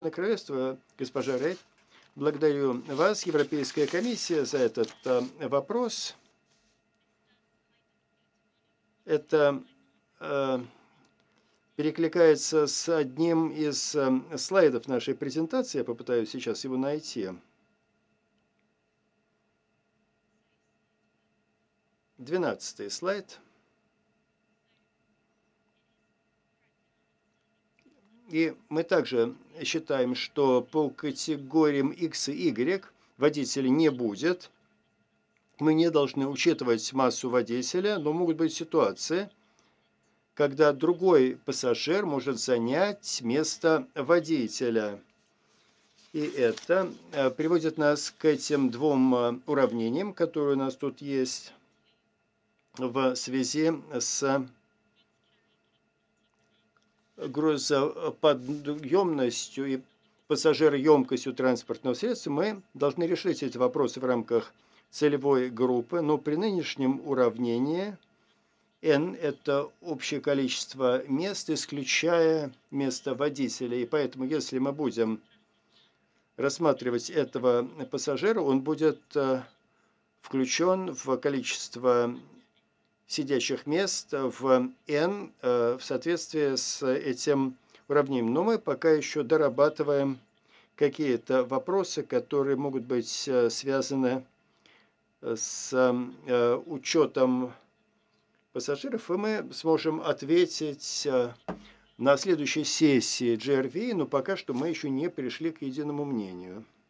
Королевство, госпожа Рейд. Благодарю вас, Европейская комиссия, за этот вопрос. Это перекликается с одним из слайдов нашей презентации. Я попытаюсь сейчас его найти. 12-й слайд. И мы также считаем, что по категориям X и Y водителя не будет. Мы не должны учитывать массу водителя, но могут быть ситуации, когда другой пассажир может занять место водителя. И это приводит нас к этим двум уравнениям, которые у нас тут есть в связи с грузоподъемностью и пассажироемкостью транспортного средства. Мы должны решить эти вопросы в рамках целевой группы, но при нынешнем уравнении N – это общее количество мест, исключая место водителя. И поэтому, если мы будем рассматривать этого пассажира, он будет включен в количество сидящих мест в N в соответствии с этим уравнением. Но мы пока еще дорабатываем какие-то вопросы, которые могут быть связаны с учетом пассажиров, и мы сможем ответить на следующей сессии GRV, но пока что мы еще не пришли к единому мнению.